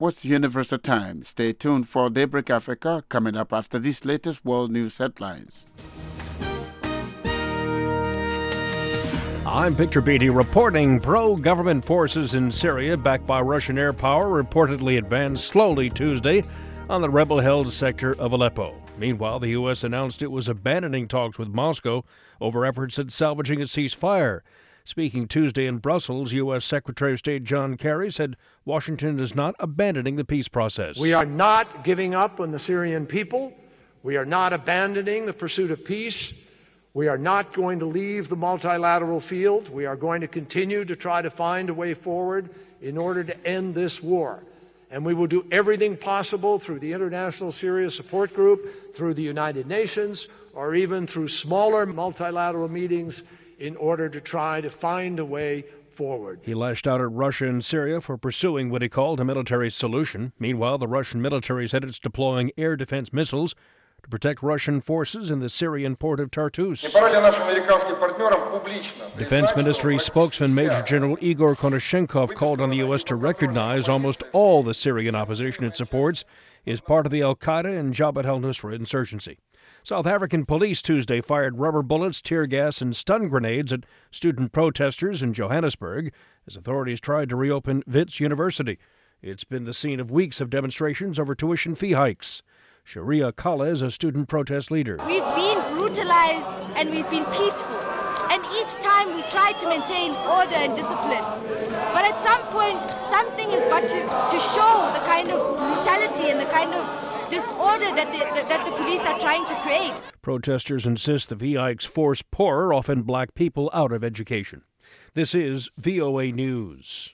was Universal Time. Stay tuned for Daybreak Africa coming up after these latest world news headlines. I'm Victor Beatty reporting pro-government forces in Syria, backed by Russian air power, reportedly advanced slowly Tuesday on the rebel-held sector of Aleppo. Meanwhile, the U.S. announced it was abandoning talks with Moscow over efforts at salvaging a ceasefire. Speaking Tuesday in Brussels, U.S. Secretary of State John Kerry said Washington is not abandoning the peace process. We are not giving up on the Syrian people. We are not abandoning the pursuit of peace. We are not going to leave the multilateral field. We are going to continue to try to find a way forward in order to end this war. And we will do everything possible through the International Syria Support Group, through the United Nations, or even through smaller multilateral meetings in order to try to find a way forward. He lashed out at Russia and Syria for pursuing what he called a military solution. Meanwhile, the Russian military said it's deploying air defense missiles to protect Russian forces in the Syrian port of Tartus. Defense Ministry spokesman Major General Igor Konashenkov called on the U.S. to recognize almost all the Syrian opposition it supports is part of the al-Qaeda and Jabhat al-Nusra insurgency. South African police Tuesday fired rubber bullets, tear gas, and stun grenades at student protesters in Johannesburg as authorities tried to reopen Wits University. It's been the scene of weeks of demonstrations over tuition fee hikes. Sharia Kala is a student protest leader. We've been brutalized and we've been peaceful. And each time we try to maintain order and discipline. But at some point, something has got to show the kind of brutality and the kind of disorder that the police are trying to create. Protesters insist the fee hikes force poorer, often black people, out of education. This is VOA News.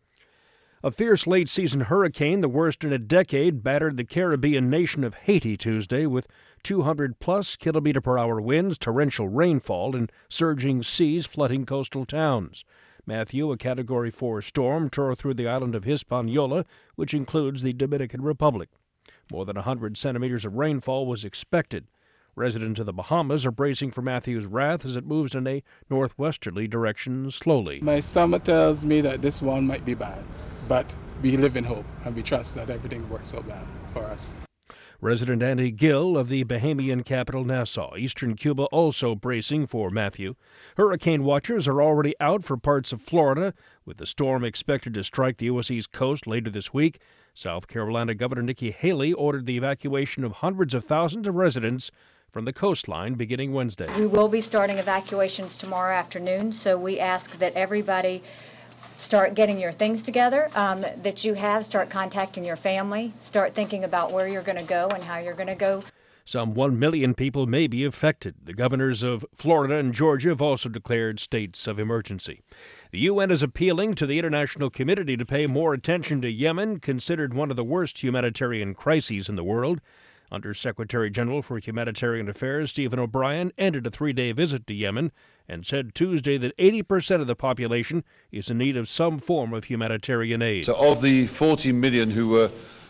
A fierce late-season hurricane, the worst in a decade, battered the Caribbean nation of Haiti Tuesday with 200-plus kilometer-per-hour winds, torrential rainfall, and surging seas flooding coastal towns. Matthew, a Category 4 storm, tore through the island of Hispaniola, which includes the Dominican Republic. More than 100 centimeters of rainfall was expected. Residents of the Bahamas are bracing for Matthew's wrath as it moves in a northwesterly direction slowly. My stomach tells me that this one might be bad. But we live in hope, and we trust that everything works out well for us. Resident Andy Gill of the Bahamian capital Nassau, eastern Cuba, also bracing for Matthew. Hurricane watchers are already out for parts of Florida, with the storm expected to strike the U.S. East Coast later this week. South Carolina Governor Nikki Haley ordered the evacuation of hundreds of thousands of residents from the coastline beginning Wednesday. We will be starting evacuations tomorrow afternoon, so we ask that everybody start getting your things together that you have, start contacting your family, start thinking about where you're going to go and how you're going to go. Some 1 million people may be affected. The governors of Florida and Georgia have also declared states of emergency. The UN is appealing to the international community to pay more attention to Yemen, considered one of the worst humanitarian crises in the world. Under-Secretary General for Humanitarian Affairs Stephen O'Brien ended a 3-day visit to Yemen and said Tuesday that 80% of the population is in need of some form of humanitarian aid. So of the 40 million who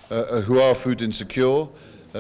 are food insecure,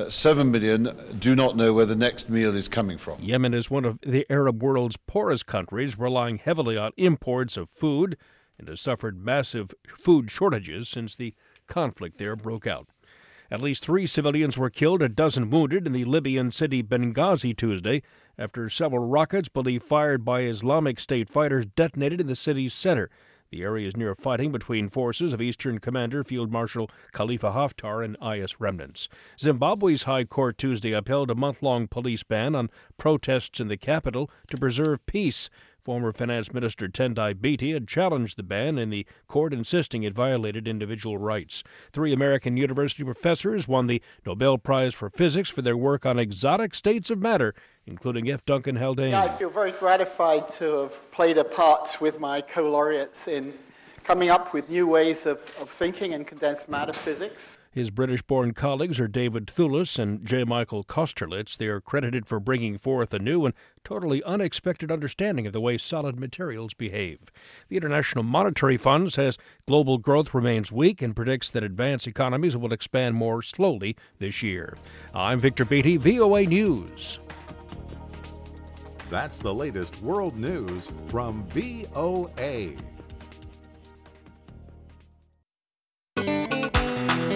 7 million do not know where the next meal is coming from. Yemen is one of the Arab world's poorest countries, relying heavily on imports of food, and has suffered massive food shortages since the conflict there broke out. At least 3 civilians were killed, a dozen wounded in the Libyan city Benghazi Tuesday after several rockets believed fired by Islamic State fighters detonated in the city's center. The area is near fighting between forces of Eastern Commander Field Marshal Khalifa Haftar and IS remnants. Zimbabwe's High Court Tuesday upheld a month-long police ban on protests in the capital to preserve peace. Former Finance Minister Tendai Biti had challenged the ban in the court, insisting it violated individual rights. 3 American university professors won the Nobel Prize for Physics for their work on exotic states of matter, including F. Duncan Haldane. I feel very gratified to have played a part with my co-laureates in coming up with new ways of thinking in condensed matter physics. His British-born colleagues are David Thewlis and J. Michael Kosterlitz. They are credited for bringing forth a new and totally unexpected understanding of the way solid materials behave. The International Monetary Fund says global growth remains weak and predicts that advanced economies will expand more slowly this year. I'm Victor Beatty, VOA News. That's the latest world news from VOA.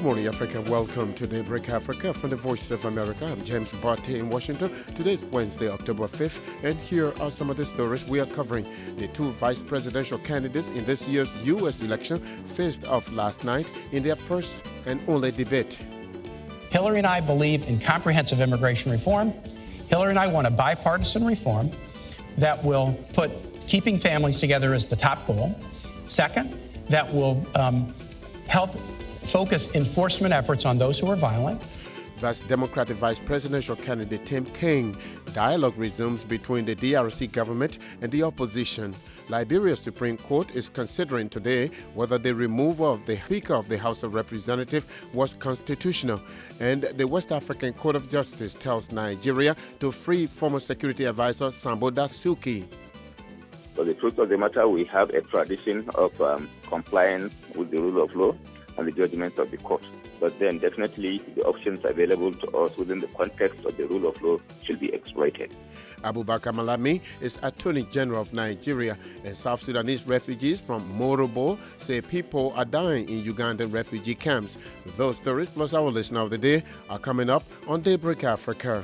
morning, Africa. Welcome to Daybreak Africa from the Voice of America. I'm James Barty in Washington. Today is Wednesday, October 5th, and here are some of the stories we are covering. The two vice presidential candidates in this year's U.S. election faced off last night in their first and only debate. Hillary and I believe in comprehensive immigration reform. Hillary and I want a bipartisan reform that will put keeping families together as the top goal. Second, that will help focus enforcement efforts on those who are violent. That's Democratic Vice Presidential candidate Tim Kaine. Dialogue resumes between the DRC government and the opposition. Liberia's Supreme Court is considering today whether the removal of the Speaker of the House of Representatives was constitutional. And the West African Court of Justice tells Nigeria to free former security advisor Sambo Dasuki. For the truth of the matter, we have a tradition of compliance with the rule of law and the judgments of the court. But then definitely the options available to us within the context of the rule of law should be exploited. Abubakar Malami is Attorney General of Nigeria, and South Sudanese refugees from Morobo say people are dying in Ugandan refugee camps. Those stories plus our listener of the day are coming up on Daybreak Africa.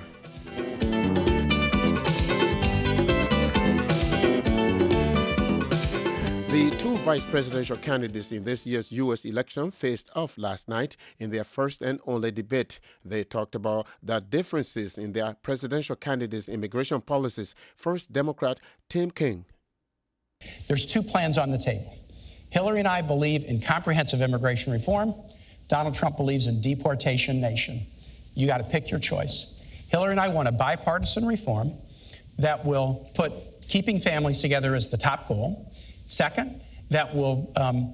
The two vice presidential candidates in this year's U.S. election faced off last night in their first and only debate. They talked about the differences in their presidential candidates' immigration policies. First, Democrat Tim Kaine. There's two plans on the table. Hillary and I believe in comprehensive immigration reform. Donald Trump believes in deportation nation. You got to pick your choice. Hillary and I want a bipartisan reform that will put keeping families together as the top goal. Second, that will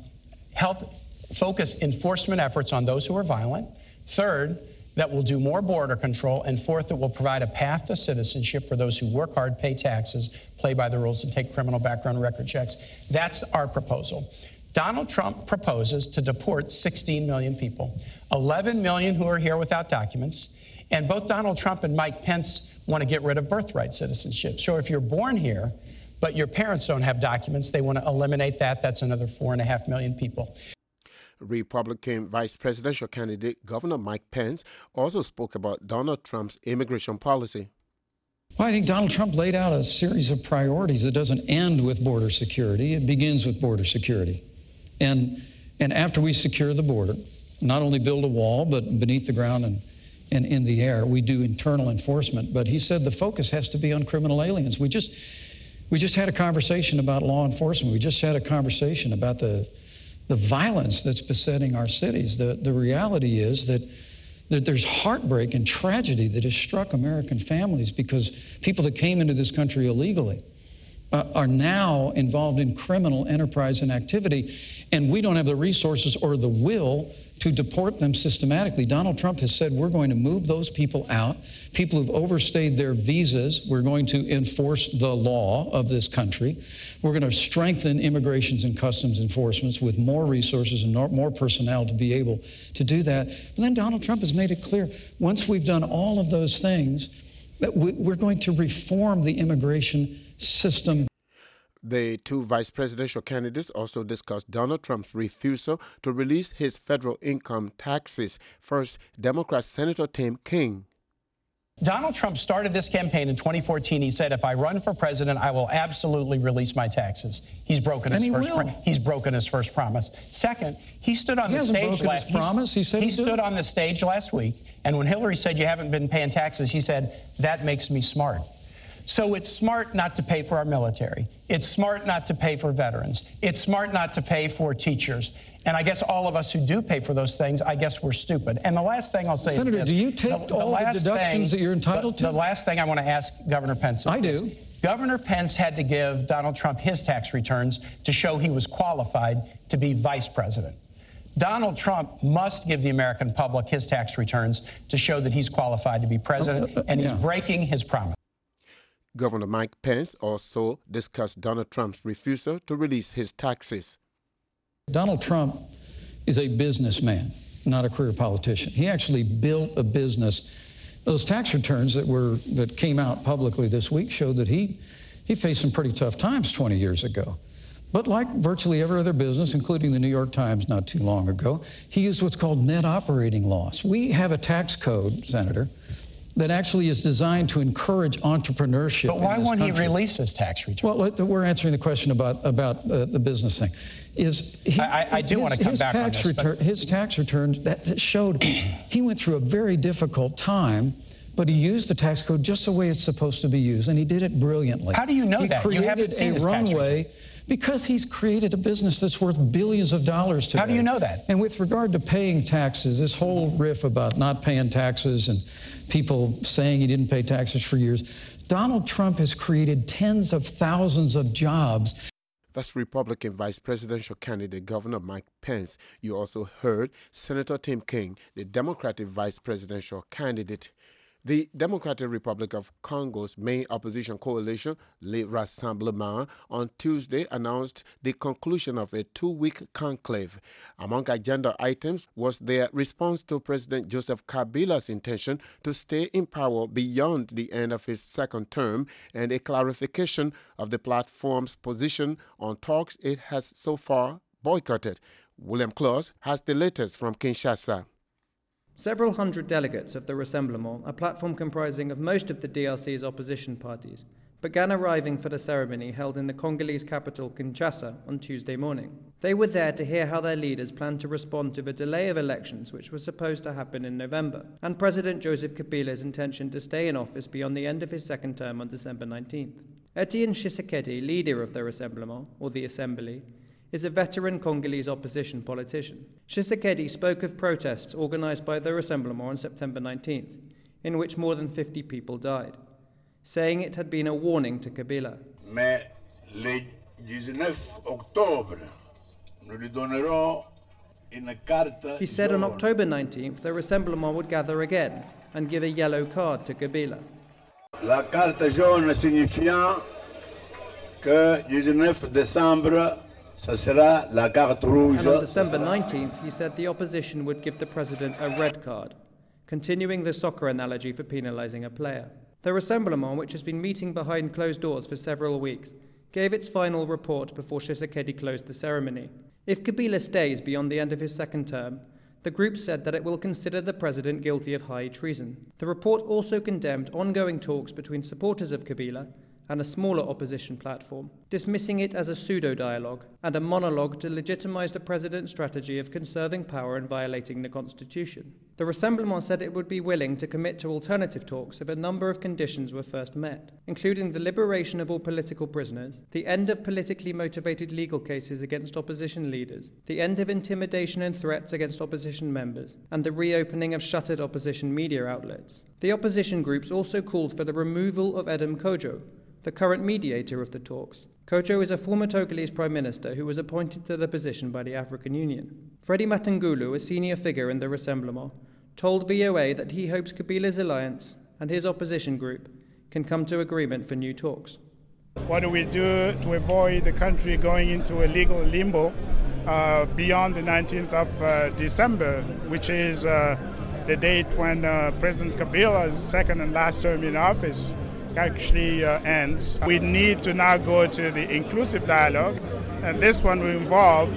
help focus enforcement efforts on those who are violent. Third, that will do more border control. And fourth, that will provide a path to citizenship for those who work hard, pay taxes, play by the rules, and take criminal background record checks. That's our proposal. Donald Trump proposes to deport 16 million people, 11 million who are here without documents. And both Donald Trump and Mike Pence want to get rid of birthright citizenship. So if you're born here, but your parents don't have documents, they want to eliminate that. That's another 4.5 million people. Republican vice presidential candidate Governor Mike Pence also spoke about Donald Trump's immigration policy. Well, I think Donald Trump laid out a series of priorities that doesn't end with border security. It begins with border security. And after we secure the border, not only build a wall, but beneath the ground and in the air, we do internal enforcement. But he said the focus has to be on criminal aliens. We just had a conversation about law enforcement. We just had a conversation about the violence that's besetting our cities. The reality is that there's heartbreak and tragedy that has struck American families because people that came into this country illegally are now involved in criminal enterprise and activity, and we don't have the resources or the will to deport them systematically. Donald Trump has said we're going to move those people out, people who've overstayed their visas. We're going to enforce the law of this country. We're going to strengthen immigrations and customs enforcements with more resources and more personnel to be able to do that. And then Donald Trump has made it clear, once we've done all of those things, that we're going to reform the immigration system. The two vice presidential candidates also discussed Donald Trump's refusal to release his federal income taxes. First, Democrat Senator Tim Kaine. Donald Trump started this campaign in 2014. He said, if I run for president, I will absolutely release my taxes. He's broken his first promise. Second, he stood on the stage last week, and when Hillary said you haven't been paying taxes, he said, that makes me smart. So it's smart not to pay for our military. It's smart not to pay for veterans. It's smart not to pay for teachers. And I guess all of us who do pay for those things, I guess we're stupid. And the last thing I'll say Senator, is this. do you take all the deductions that you're entitled to? The last thing I want to ask Governor Pence is I do. this. Governor Pence had to give Donald Trump his tax returns to show he was qualified to be vice president. Donald Trump must give the American public his tax returns to show that he's qualified to be president, and he's breaking his promise. Governor Mike Pence also discussed Donald Trump's refusal to release his taxes. Donald Trump is a businessman, not a career politician. He actually built a business. Those tax returns that came out publicly this week showed that he faced some pretty tough times 20 years ago. But like virtually every other business, including the New York Times not too long ago, he used what's called net operating loss. We have a tax code, Senator, that actually is designed to encourage entrepreneurship. But why won't he country. release his tax return? Well, we're answering the question about the business thing. I do want to come back on this. His tax returns that showed he went through a very difficult time, but he used the tax code just the way it's supposed to be used, and he did it brilliantly. How do you know that? You haven't seen his tax return. Because he's created a business that's worth billions of dollars today. How do you know that? And with regard to paying taxes, this whole riff about not paying taxes and people saying he didn't pay taxes for years, Donald Trump has created tens of thousands of jobs. That's Republican Vice Presidential candidate Governor Mike Pence. You also heard Senator Tim Kaine, the Democratic Vice Presidential candidate. The Democratic Republic of Congo's main opposition coalition, Le Rassemblement, on Tuesday announced the conclusion of a 2-week conclave. Among agenda items was their response to President Joseph Kabila's intention to stay in power beyond the end of his second term and a clarification of the platform's position on talks it has so far boycotted. William Claus has the latest from Kinshasa. Several hundred delegates of the Rassemblement, a platform comprising of most of the DRC's opposition parties, began arriving for the ceremony held in the Congolese capital Kinshasa on Tuesday morning. They were there to hear how their leaders planned to respond to the delay of elections which was supposed to happen in November, and President Joseph Kabila's intention to stay in office beyond the end of his second term on December 19th. Etienne Tshisekedi, leader of the Rassemblement, or the Assembly, is a veteran Congolese opposition politician. Tshisekedi spoke of protests organized by the Rassemblement on September 19th, in which more than 50 people died, saying it had been a warning to Kabila. Mais le 19 octobre, nous lui donnerons une carte. He said on October 19th the Rassemblement would gather again and give a yellow card to Kabila. La carte jaune signifiant que 19 décembre And on December 19th, he said the opposition would give the president a red card, continuing the soccer analogy for penalizing a player. The Rassemblement, which has been meeting behind closed doors for several weeks, gave its final report before Tshisekedi closed the ceremony. If Kabila stays beyond the end of his second term, the group said that it will consider the president guilty of high treason. The report also condemned ongoing talks between supporters of Kabila and a smaller opposition platform, dismissing it as a pseudo-dialogue and a monologue to legitimize the president's strategy of conserving power and violating the constitution. The Rassemblement said it would be willing to commit to alternative talks if a number of conditions were first met, including the liberation of all political prisoners, the end of politically motivated legal cases against opposition leaders, the end of intimidation and threats against opposition members, and the reopening of shuttered opposition media outlets. The opposition groups also called for the removal of Edem Kojo, the current mediator of the talks. Kojo is a former Togolese prime minister who was appointed to the position by the African Union. Freddie Matungulu, a senior figure in the Rassemblement, told VOA that he hopes Kabila's alliance and his opposition group can come to agreement for new talks. What do we do to avoid the country going into a legal limbo beyond the 19th of December, which is the date when President Kabila's second and last term in office actually ends. We need to now go to the inclusive dialogue, and this one will involve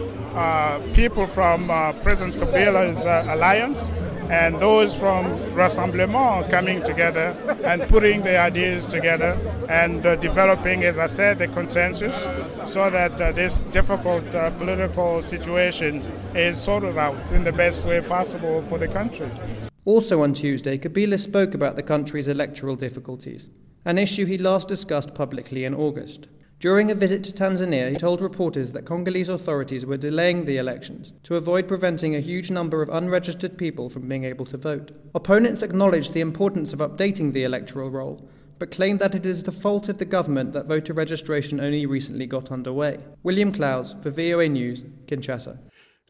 people from President Kabila's alliance and those from Rassemblement coming together and putting their ideas together and developing, as I said, a consensus so that this difficult political situation is sorted out in the best way possible for the country. Also on Tuesday, Kabila spoke about the country's electoral difficulties, an issue he last discussed publicly in August. During a visit to Tanzania, he told reporters that Congolese authorities were delaying the elections to avoid preventing a huge number of unregistered people from being able to vote. Opponents acknowledged the importance of updating the electoral roll, but claimed that it is the fault of the government that voter registration only recently got underway. William Klaus for VOA News, Kinshasa.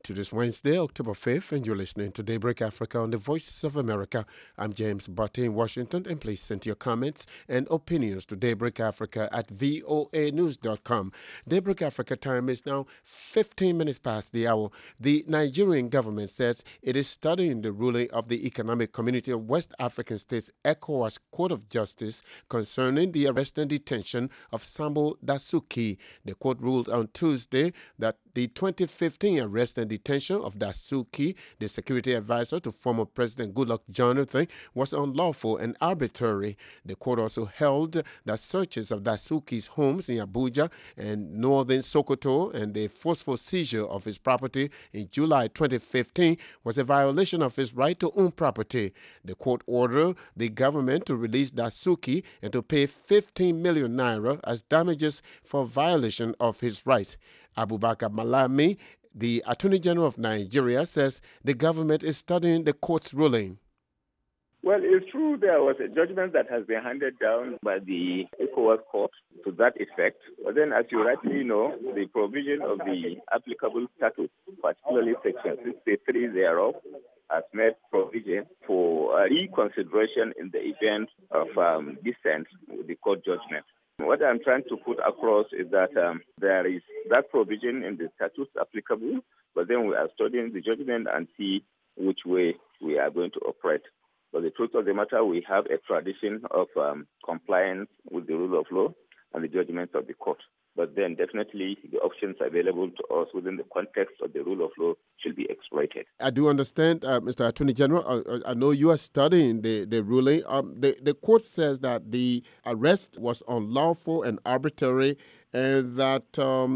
To this Wednesday, October 5th, and you're listening to Daybreak Africa on the Voices of America. I'm James Butte in Washington, and please send your comments and opinions to Daybreak Africa at voanews.com. Daybreak Africa time is now 15 minutes past the hour. The Nigerian government says it is studying the ruling of the Economic Community of West African States ECOWAS Court of Justice concerning the arrest and detention of Sambo Dasuki. The court ruled on Tuesday that the 2015 arrest and detention of Dasuki, the security advisor to former President Goodluck Jonathan, was unlawful and arbitrary. The court also held that searches of Dasuki's homes in Abuja and northern Sokoto and the forceful seizure of his property in July 2015 was a violation of his right to own property. The court ordered the government to release Dasuki and to pay 15 million naira as damages for violation of his rights. Abubakar Malami, the Attorney General of Nigeria, says the government is studying the court's ruling. Well, it's true there was a judgment that has been handed down by the ECOWAS court to that effect. But then, as you rightly know, the provision of the applicable statutes, particularly Section 63 thereof, has made provision for reconsideration in the event of dissent with the court judgment. What I'm trying to put across is that there is that provision in the statutes applicable, but then we are studying the judgment and see which way we are going to operate. But the truth of the matter, we have a tradition of compliance with the rule of law and the judgments of the court. But then definitely the options available to us within the context of the rule of law should be exploited. I do understand, Mr. Attorney General. I know you are studying the ruling. The court says that the arrest was unlawful and arbitrary and that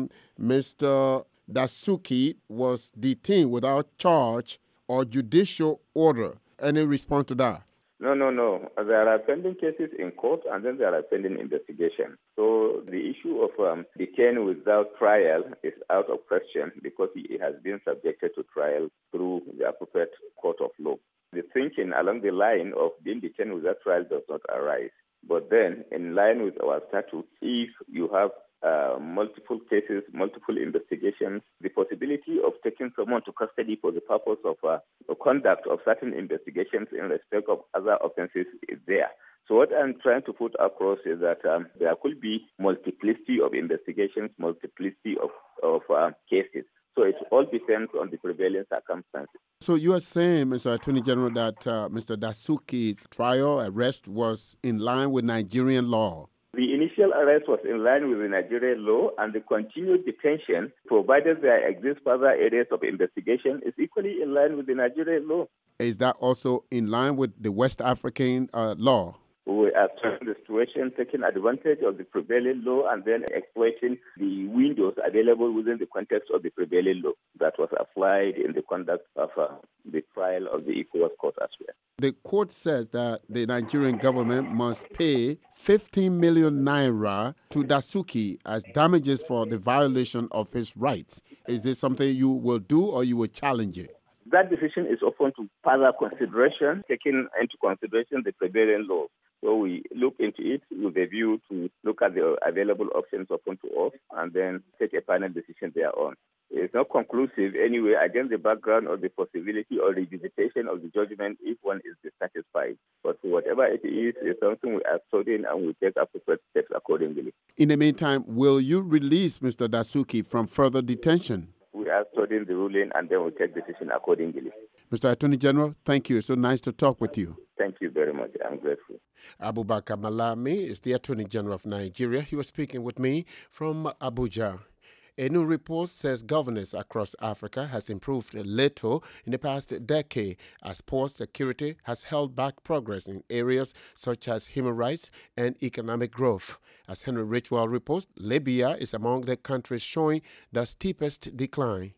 Mr. Dasuki was detained without charge or judicial order. Any response to that? No. There are pending cases in court and then there are pending investigations. So the issue of detaining without trial is out of question because he has been subjected to trial through the appropriate court of law. The thinking along the line of being detained without trial does not arise. But then, in line with our statute, if you have multiple cases, multiple investigations, the possibility of taking someone to custody for the purpose of the conduct of certain investigations in respect of other offenses is there. So what I'm trying to put across is that there could be multiplicity of investigations, multiplicity of cases. So it all depends on the prevailing circumstances. So you are saying, Mr. Attorney General, that Mr. Dasuki's trial arrest was in line with Nigerian law? The initial arrest was in line with the Nigerian law, and the continued detention, provided there exist further areas of investigation, is equally in line with the Nigerian law. Is that also in line with the West African law? We are turning the situation, taking advantage of the prevailing law and then exploiting the windows available within the context of the prevailing law that was applied in the conduct of the trial of the ECOWAS court as well. The court says that the Nigerian government must pay 15 million naira to Dasuki as damages for the violation of his rights. Is this something you will do or you will challenge it? That decision is open to further consideration, taking into consideration the prevailing law. So we look into it with a view to look at the available options open to us and then take a final decision thereon. It's not conclusive anyway against the background of the possibility or revisitation of the judgment if one is dissatisfied. But whatever it is something we are studying and we take appropriate steps accordingly. In the meantime, will you release Mr. Dasuki from further detention? We are studying the ruling and then we'll take decision accordingly. Mr. Attorney General, thank you. It's so nice to talk with you. Thank you very much. I'm grateful. Abubakar Malami is the Attorney General of Nigeria. He was speaking with me from Abuja. A new report says governance across Africa has improved a little in the past decade as poor security has held back progress in areas such as human rights and economic growth. As Henry Richwell reports, Libya is among the countries showing the steepest decline.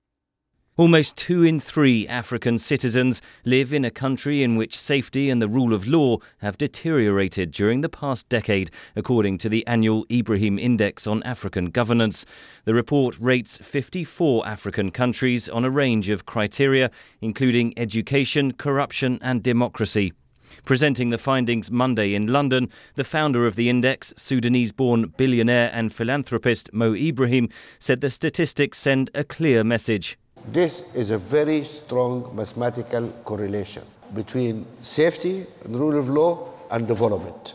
Almost 2 in 3 African citizens live in a country in which safety and the rule of law have deteriorated during the past decade, according to the annual Ibrahim Index on African Governance. The report rates 54 African countries on a range of criteria, including education, corruption and democracy. Presenting the findings Monday in London, the founder of the index, Sudanese-born billionaire and philanthropist Mo Ibrahim, said the statistics send a clear message. This is a very strong mathematical correlation between safety and rule of law and development.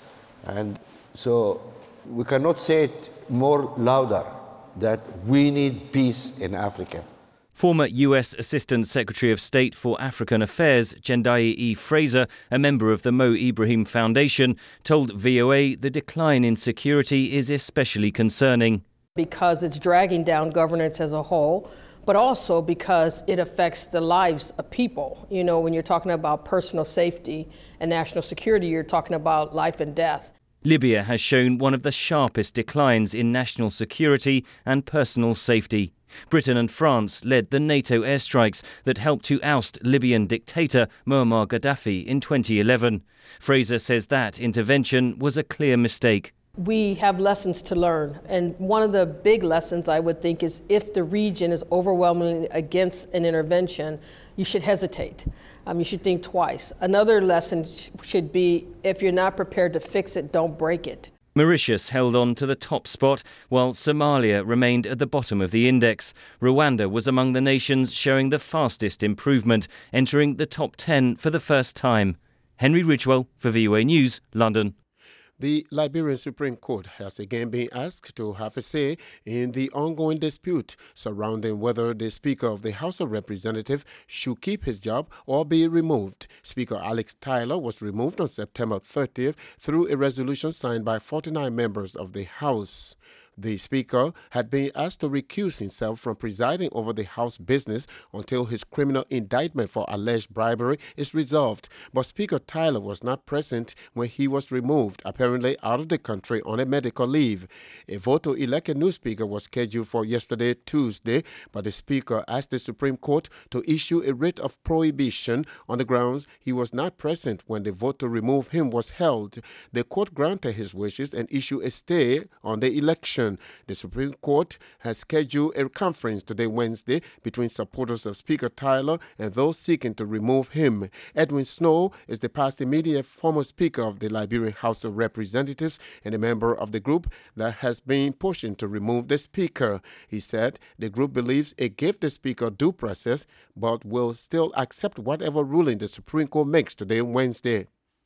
And so we cannot say it more louder that we need peace in Africa. Former U.S. Assistant Secretary of State for African Affairs, Jendai E. Fraser, a member of the Mo Ibrahim Foundation, told VOA the decline in security is especially concerning. Because it's dragging down governance as a whole, but also because it affects the lives of people. You know, when you're talking about personal safety and national security, you're talking about life and death. Libya has shown one of the sharpest declines in national security and personal safety. Britain and France led the NATO airstrikes that helped to oust Libyan dictator Muammar Gaddafi in 2011. Fraser says that intervention was a clear mistake. We have lessons to learn, and one of the big lessons I would think is if the region is overwhelmingly against an intervention, you should hesitate. You should think twice. Another lesson should be if you're not prepared to fix it, don't break it. Mauritius held on to the top spot, while Somalia remained at the bottom of the index. Rwanda was among the nations showing the fastest improvement, entering the top 10 for the first time. Henry Ridgewell for VOA News, London. The Liberian Supreme Court has again been asked to have a say in the ongoing dispute surrounding whether the Speaker of the House of Representatives should keep his job or be removed. Speaker Alex Tyler was removed on September 30th through a resolution signed by 49 members of the House. The Speaker had been asked to recuse himself from presiding over the House business until his criminal indictment for alleged bribery is resolved. But Speaker Tyler was not present when he was removed, apparently out of the country on a medical leave. A vote to elect a new Speaker was scheduled for yesterday, Tuesday, but the Speaker asked the Supreme Court to issue a writ of prohibition on the grounds he was not present when the vote to remove him was held. The court granted his wishes and issued a stay on the election. The Supreme Court has scheduled a conference today, Wednesday, between supporters of Speaker Tyler and those seeking to remove him. Edwin Snow is the past immediate former Speaker of the Liberian House of Representatives and a member of the group that has been pushing to remove the Speaker. He said the group believes it gave the Speaker due process, but will still accept whatever ruling the Supreme Court makes today, Wednesday.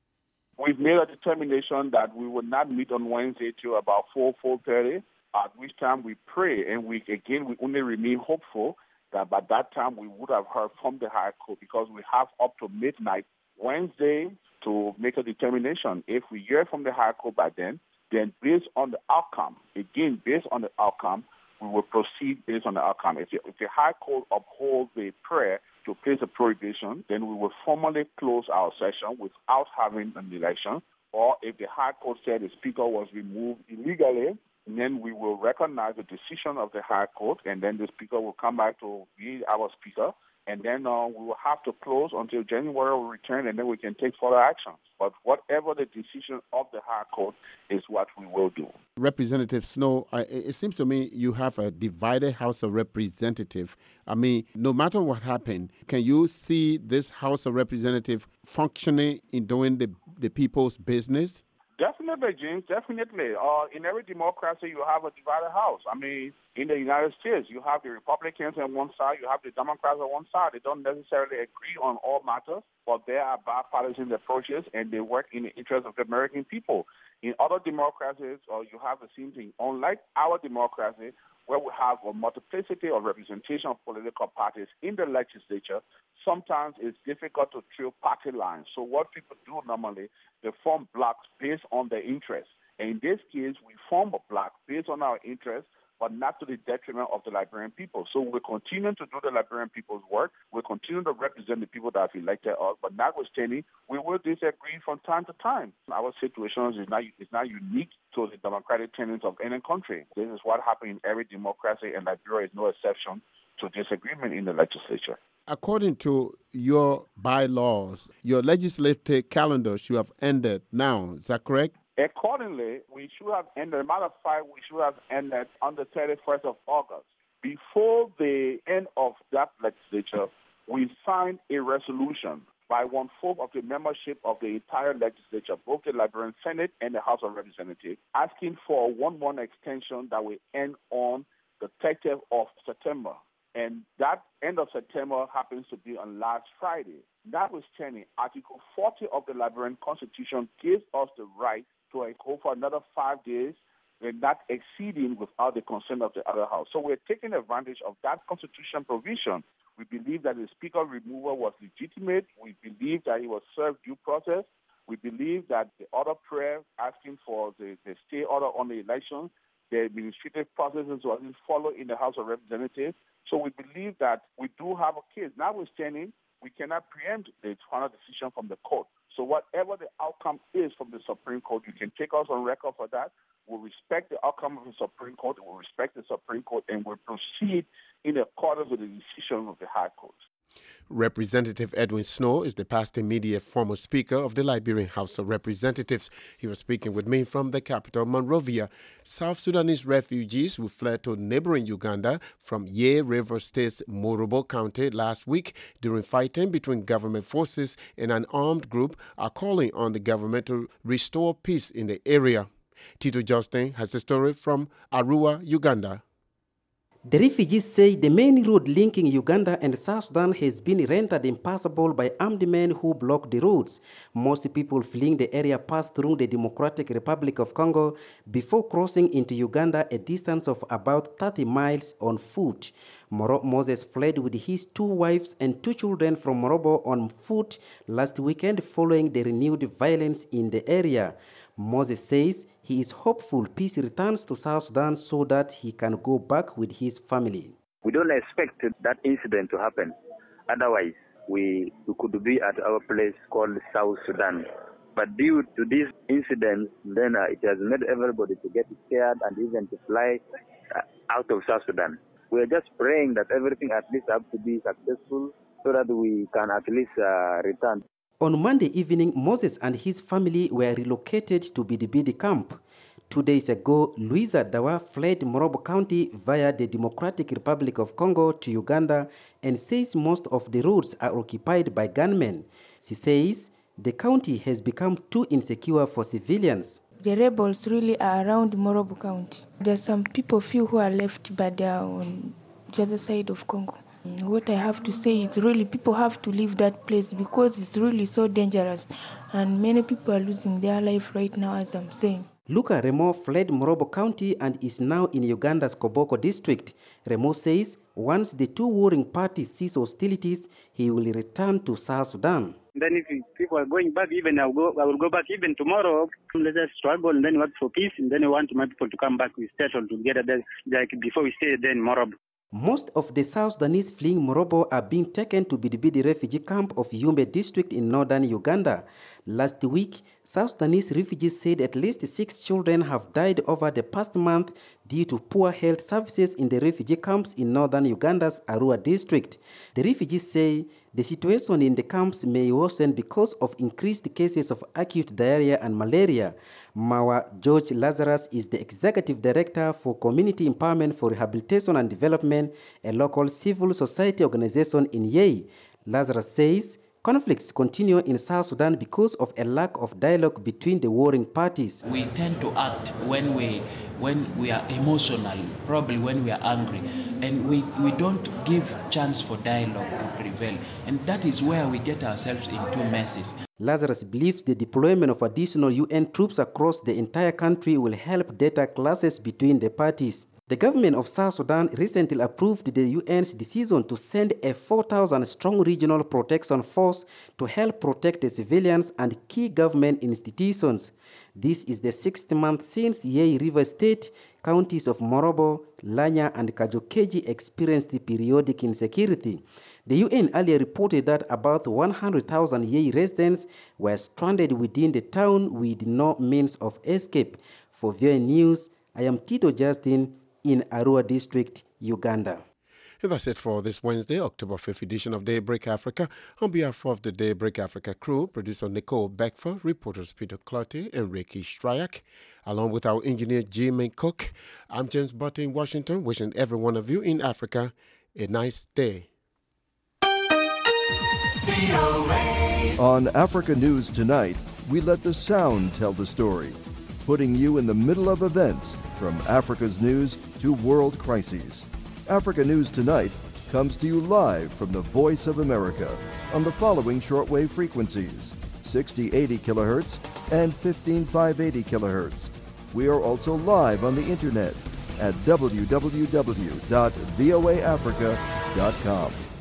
We've made a determination that we will not meet on Wednesday till about 4:30, at which time we pray, and we only remain hopeful that by that time we would have heard from the High Court, because we have up to midnight Wednesday to make a determination. If we hear from the High Court by then based on the outcome, we will proceed based on the outcome. If the High Court upholds the prayer to place a prohibition, then we will formally close our session without having an election. Or if the High Court said the Speaker was removed illegally, then we will recognize the decision of the High Court, and then the Speaker will come back to be our Speaker, and then we will have to close until January will return, and then we can take further action. But whatever the decision of the High Court is what we will do. Representative Snow, it seems to me you have a divided House of Representatives. I mean, no matter what happened, can you see this House of Representatives functioning in doing the people's business? Definitely, James, definitely. In every democracy, you have a divided house. I mean, in the United States, you have the Republicans on one side, you have the Democrats on one side. They don't necessarily agree on all matters, but there are bipartisan approaches, and they work in the interest of the American people. In other democracies, you have the same thing. Unlike our democracy, where we have a multiplicity of representation of political parties in the legislature, sometimes it's difficult to draw party lines. So what people do normally, they form blocks based on their interests. And in this case, we form a block based on our interests, but not to the detriment of the Liberian people. So we're continuing to do the Liberian people's work. We're continuing to represent the people that have elected us, but notwithstanding, we will disagree from time to time. Our situation is not unique to the democratic tenets of any country. This is what happens in every democracy, and Liberia is no exception to disagreement in the legislature. According to your bylaws, your legislative calendar should have ended now. Is that correct? Accordingly, we should have ended. As a matter of fact, we should have ended on the 31st of August. Before the end of that legislature, we signed a resolution by 1/4 of the membership of the entire legislature, both the Liberian Senate and the House of Representatives, asking for a 1-month extension that will end on the 30th of September. And that end of September happens to be on last Friday. Notwithstanding, Article 40 of the Liberian Constitution gives us the right to go for another 5 days, and not exceeding without the consent of the other house. So we're taking advantage of that constitution provision. We believe that the speaker removal was legitimate. We believe that he was served due process. We believe that the order prayer asking for the stay order on the election, the administrative processes was followed in the House of Representatives. So we believe that we do have a case. Notwithstanding, we cannot preempt the final decision from the court. So whatever the outcome is from the Supreme Court, you can take us on record for that. We'll respect the outcome of the Supreme Court, we'll respect the Supreme Court, and we'll proceed in accordance with the decision of the High Court. Representative Edwin Snow is the past immediate former Speaker of the Liberian House of Representatives. He was speaking with me from the capital, Monrovia. South Sudanese refugees who fled to neighboring Uganda from Ye River State's Morobo County last week during fighting between government forces and an armed group are calling on the government to restore peace in the area. Tito Justin has the story from Arua, Uganda. The refugees say the main road linking Uganda and South Sudan has been rendered impassable by armed men who block the roads. Most people fleeing the area pass through the Democratic Republic of Congo before crossing into Uganda, a distance of about 30 miles on foot. Moses fled with his 2 wives and 2 children from Morobo on foot last weekend following the renewed violence in the area. Moses says he is hopeful peace returns to South Sudan so that he can go back with his family. We don't expect that incident to happen. Otherwise, we could be at our place called South Sudan. But due to this incident, then it has made everybody to get scared and even to fly out of South Sudan. We are just praying that everything at least has to be successful so that we can at least return. On Monday evening, Moses and his family were relocated to Bidibidi camp. 2 days ago, Louisa Dawa fled Morobo County via the Democratic Republic of Congo to Uganda and says most of the roads are occupied by gunmen. She says the county has become too insecure for civilians. The rebels really are around Morobo County. There are some few who are left, but they are on the other side of Congo. What I have to say is really people have to leave that place because it's really so dangerous and many people are losing their life right now, as I'm saying. Luca Remo fled Morobo County and is now in Uganda's Koboko district. Remo says once the 2 warring parties cease hostilities, he will return to South Sudan. Then if people are going back, even I will go back even tomorrow. Let us struggle and then work for peace, and then we want my people to come back. We settle together like before we stay then Morobo. Most of the South Sudanese fleeing Morobo are being taken to Bidibidi refugee camp of Yumbe district in northern Uganda. Last week, South Sudanese refugees said at least 6 children have died over the past month due to poor health services in the refugee camps in northern Uganda's Arua district. The refugees say the situation in the camps may worsen because of increased cases of acute diarrhea and malaria. Mawa George Lazarus is the executive director for Community Empowerment for Rehabilitation and Development, a local civil society organization in Yei. Lazarus says conflicts continue in South Sudan because of a lack of dialogue between the warring parties. We tend to act when we are emotional, probably when we are angry, and we don't give chance for dialogue to prevail. And that is where we get ourselves into messes. Lazarus believes the deployment of additional UN troops across the entire country will help data clashes between the parties. The government of South Sudan recently approved the UN's decision to send a 4,000-strong regional protection force to help protect the civilians and key government institutions. This is the 6th month since Yei River State, counties of Morobo, Lanya, and Kajokeji experienced periodic insecurity. The UN earlier reported that about 100,000 Yei residents were stranded within the town with no means of escape. For VOA News, I am Tito Justin in Arua District, Uganda. And that's it for this Wednesday, October 5th edition of Daybreak Africa. On behalf of the Daybreak Africa crew, producer Nicole Beckford, reporters Peter Clotty and Ricky Stryak, along with our engineer Jim Cook, I'm James Butter in Washington, wishing every one of you in Africa a nice day. On Africa News Tonight, we let the sound tell the story, putting you in the middle of events from Africa's news to world crises. Africa News Tonight comes to you live from the Voice of America on the following shortwave frequencies: 6080 kilohertz and 15580 kilohertz. We are also live on the internet at www.voaafrica.com.